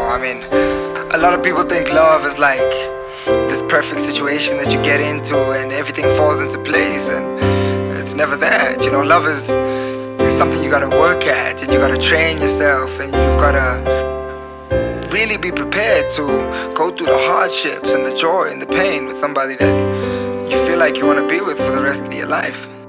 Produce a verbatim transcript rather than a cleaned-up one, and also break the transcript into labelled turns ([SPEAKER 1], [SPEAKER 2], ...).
[SPEAKER 1] I mean, a lot of people think love is like this perfect situation that you get into and everything falls into place, and it's never that. You know, love is, is something you gotta work at, and you gotta train yourself, and you've gotta really be prepared to go through the hardships and the joy and the pain with somebody that you feel like you want to be with for the rest of your life.